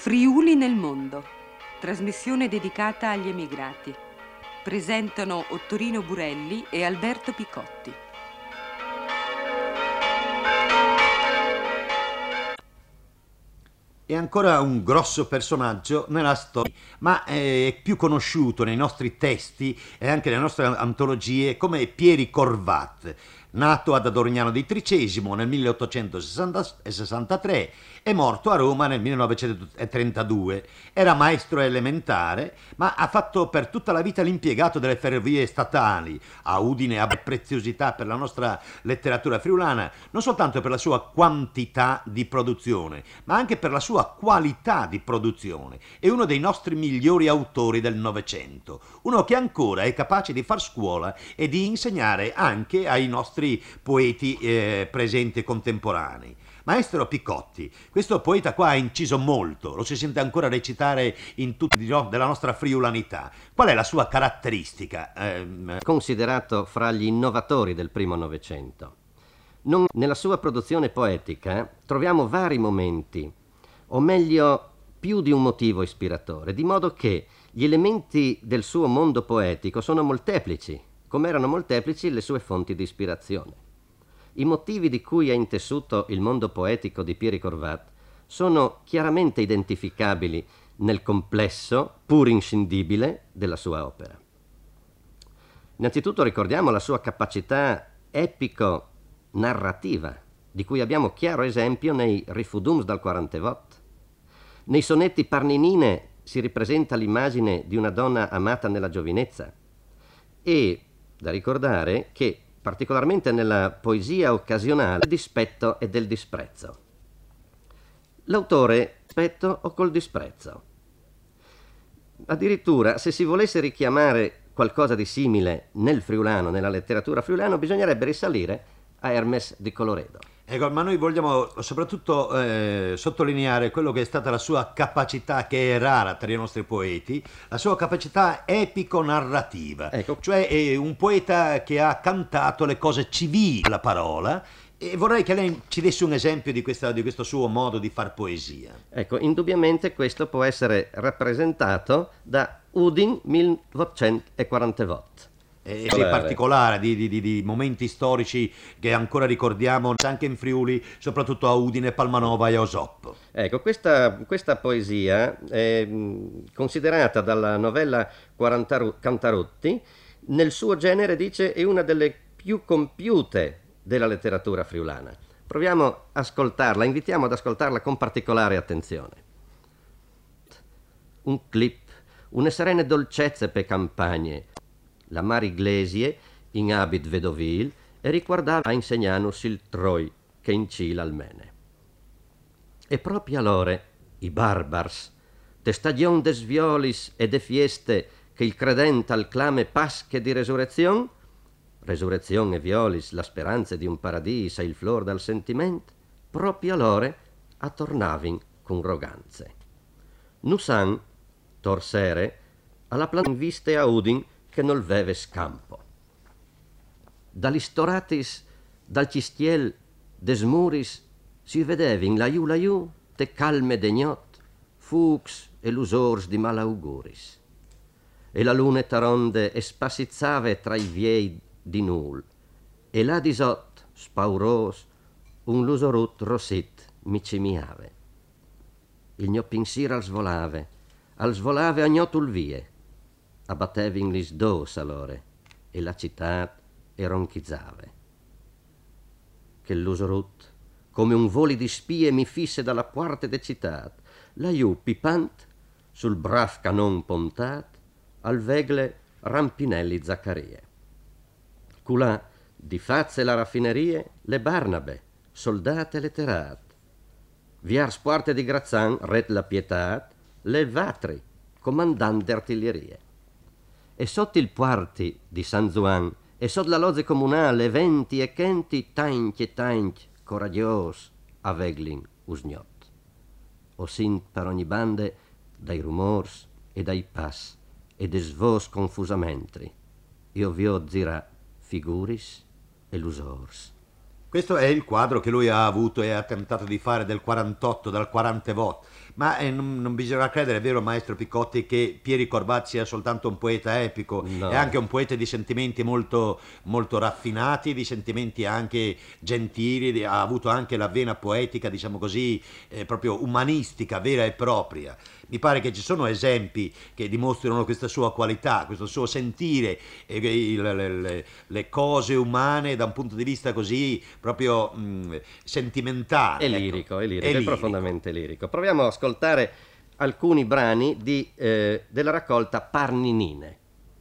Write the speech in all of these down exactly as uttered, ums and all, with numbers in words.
Friuli nel mondo, trasmissione dedicata agli emigrati. Presentano Ottorino Burelli e Alberto Picotti. È ancora un grosso personaggio nella storia, ma è più conosciuto nei nostri testi e anche nelle nostre antologie come Pieri Corvat, nato ad Adorniano di Tricesimo nel milleottocentosessantatré e morto a Roma nel millenovecentotrentadue. Era maestro elementare, ma ha fatto per tutta la vita l'impiegato delle ferrovie statali. A Udine ha preziosità per la nostra letteratura friulana, non soltanto per la sua quantità di produzione, ma anche per la sua qualità di produzione. È uno dei nostri migliori autori del Novecento, uno che ancora è capace di far scuola e di insegnare anche ai nostri poeti eh, presenti e contemporanei. Maestro Picotti, questo poeta qua ha inciso molto, lo si sente ancora recitare in tutti della nostra friulanità. Qual è la sua caratteristica? Eh, Considerato fra gli innovatori del primo Novecento. Non, nella sua produzione poetica troviamo vari momenti, o meglio più di un motivo ispiratore, di modo che gli elementi del suo mondo poetico sono molteplici, come erano molteplici le sue fonti di ispirazione. I motivi di cui è intessuto il mondo poetico di Pieri Corvat sono chiaramente identificabili nel complesso, pur inscindibile, della sua opera. Innanzitutto ricordiamo la sua capacità epico-narrativa, di cui abbiamo chiaro esempio nei Rifudums dal Quarantevot. Nei sonetti Parninine si ripresenta l'immagine di una donna amata nella giovinezza e da ricordare che, particolarmente nella poesia occasionale, del dispetto e del disprezzo. L'autore rispetto o col disprezzo. Addirittura, se si volesse richiamare qualcosa di simile nel friulano, nella letteratura friulana, bisognerebbe risalire a Hermes di Coloredo. Ecco, ma noi vogliamo soprattutto eh, sottolineare quello che è stata la sua capacità, che è rara tra i nostri poeti, la sua capacità epico-narrativa. Ecco. Cioè è un poeta che ha cantato le cose civili, la parola, e vorrei che lei ci desse un esempio di, questa, di questo suo modo di far poesia. Ecco, indubbiamente questo può essere rappresentato da Udin milleottocentoquarantavot. E in particolare di, di, di momenti storici che ancora ricordiamo anche in Friuli, soprattutto a Udine, Palmanova e Osoppo. Ecco, questa, questa poesia è mh, considerata dalla novella Cantarutti, nel suo genere, dice, è una delle più compiute della letteratura friulana. Proviamo ad ascoltarla, invitiamo ad ascoltarla con particolare attenzione. Un clip, une serene dolcezze pe campagne, la Mari Iglesie, in abit vedovil, e riguardava a insegnanus il Troi, che in Cila almene. E proprio allora, i barbars, de stagion des violis e de fieste, che il credente al clame pasche di resurrezion, resurrezion e violis, la speranza di un paradiso e il flor dal sentiment, proprio allora attornavin con roganze. Nusan, torsere, alla plan viste a Udin, che non veve scampo. Dall'istoratis, dal cistiel, des muris, si vedevin laiù laiù, te calme degnot, fux e lusors di malauguris. E la lune taronde espassizzave tra i viei di nul, e là disot, spauros, un lusorut rosit mi cimiave. Il mio pensiero al svolave, al svolave agnotul vie, abbattevin lis dos allore, e la città e ronchizzave. Che l'usorut, come un voli di spie, mi fisse dalla parte de città, laiù pipant, sul brav canon pontat, al vegle rampinelli Zaccarie. Culà, di fazze la raffinerie, le Barnabe, soldate letterat. Viar spuarte di Grazzan, ret la pietat, le Vatri, comandant d'artiglierie. E sotto il puarti di San Zuan, e sotto la loze comunale, venti e chenti, tanch e tanch, coragios, aveglin usgnot. O sint per ogni bande, dai rumors e dai pas, e des vos confusamentri, io vi ho zirà figuris e lusors. Questo è il quadro che lui ha avuto e ha tentato di fare del quarantotto, dal quaranta watt. Ma eh, non, non bisogna credere, è vero maestro Picotti, che Pieri Corbat sia soltanto un poeta epico, No. è anche un poeta di sentimenti molto, molto raffinati, di sentimenti anche gentili, di- ha avuto anche la vena poetica, diciamo così, eh, proprio umanistica, vera e propria. Mi pare che ci sono esempi che dimostrano questa sua qualità, questo suo sentire eh, il- le, le- le cose umane da un punto di vista così proprio mh, sentimentale. È ecco. lirico, è lirico, È è lirico. profondamente lirico. Proviamo a ascoltare alcuni brani di, eh, della raccolta Parninine.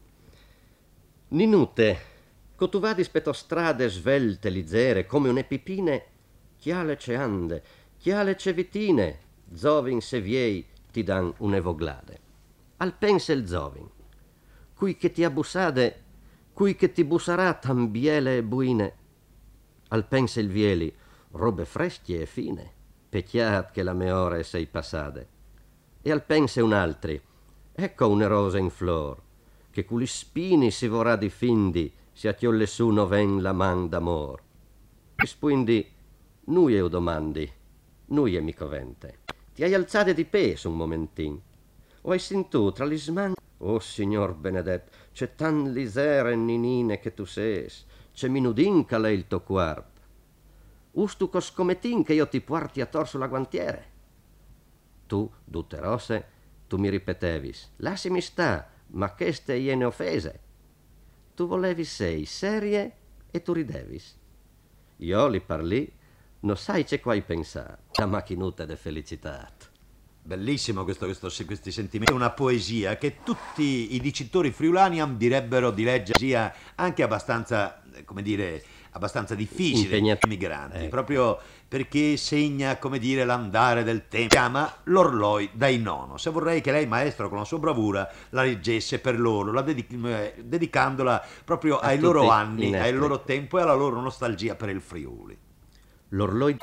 Ninute, co tu vadis pe to strade svelte, lizere, come une pipine, chiale ce ande, chiale ce vitine, zovin se viei ti dan un'evoglade. Al pense il zovin, cui che ti abbussade, cui che ti bussarà tan biele e buine. Al pense il vieli, robe fresche e fine, pecchiat che la me ore sei passade. E al pense un altri, ecco une rose in flor, che culi spini si vorrà di findi, si a chiolle su no ven la man d'amor. Rispondi, nui eu domandi, nui è mico vente. Ti hai alzate di peso un momentin, o hai sintu tra gli sman. Oh signor benedet, c'è tan lisere ninine che tu ses, c'è minudin che lei il to quarp. Ustu coscometin che io ti porti a torso la guantiere. Tu, tutte rose, tu mi ripetevis, lassimi sta, ma che ste iene offese. Tu volevi sei serie e tu ridevis. Io li parlì, no sai c'è quai pensar, la macchinuta de felicitat. Bellissimo questo, questo, questi sentimenti, è una poesia che tutti i dicitori friulani ambirebbero di leggere, sia anche abbastanza, come dire, abbastanza difficile per Impegnat- i migranti, ecco. proprio perché segna, come dire, l'andare del tempo. Si chiama L'Orloi dai Nono. Se vorrei che lei, maestro, con la sua bravura, la leggesse per loro, la dedic- eh, dedicandola proprio A ai tutti loro i anni, netti. al loro tempo e alla loro nostalgia per il Friuli. L'orloi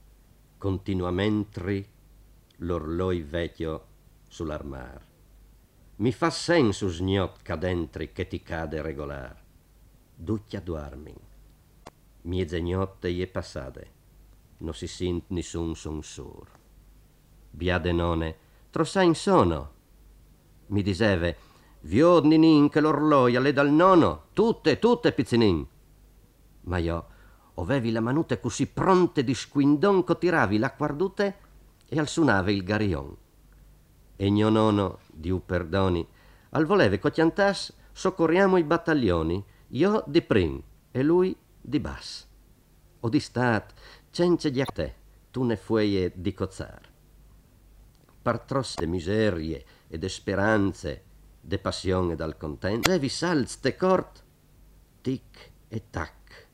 continuamente l'orloi vecchio sull'armar. Mi fa senso sgnot cadentri che ti cade regolar. Ducchia duarmin. Mieze gnotte je passade. No si sint nissun son sur. Biade none, trossa in sono. Mi diseve, viod ninin che l'orloi alle dal nono, tutte, tutte pizzinin. Ma io ovevi la manute così pronte di squindon che tiravi la guardute e al sunave il garion. E gno nono, Diu perdoni, al voleve co chiantas soccorriamo i battaglioni, io di prim e lui di bas. O di stat, cence di a te, tu ne fueie di cozzar. Par trosse miserie e de speranze, de passione dal contento, levi salz te cort, tic e tac,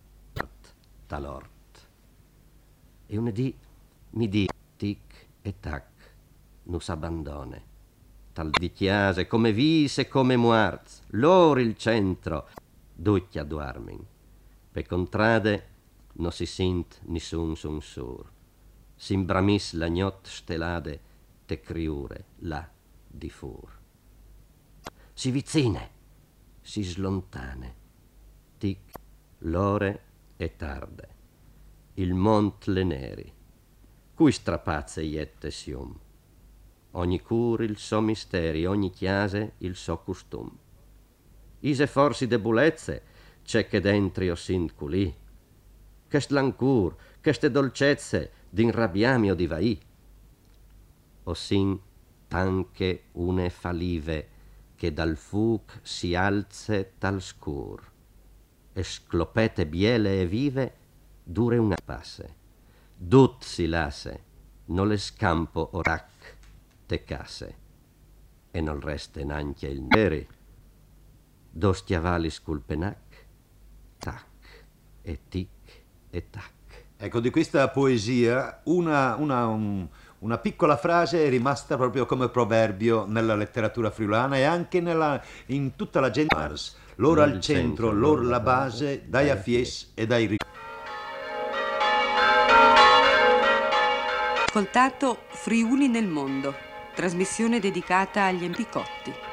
talort. E un dì mi di tic e tac, nus abbandone. Tal di chiase come vise come muarz, lor il centro, ducchia duarmin. Pe contrade no si sint nissun sun sur. S'imbramis la gnot stelade te criure là di fur. Si vicine, si slontane, tic, l'ore e tarde, il mont le neri, cui strapazze iette sium. Ogni cur il so misteri, ogni chiase il so custum. Ise forsi debulezze, c'è che dentrio s'inculì. Che slancur, che ste dolcezze d'inrabbiami o di vaì. O sin anche une falive che dal fuc si alze tal scur. E sclopete biele e vive dure una passe. Dut si lasse, no le scampo orac te casse. E non reste nanche il neri. Dos chiavali sculpenac, tac e tic e tac. Ecco, di questa poesia una, una, un- una piccola frase è rimasta proprio come proverbio nella letteratura friulana e anche nella- in tutta la gente. Mars. L'ora L'or al il centro, centro, l'or l'or la la base, base, dai a dai a fies e dai ri- Ascoltato Friuli nel mondo, trasmissione dedicata agli Picotti.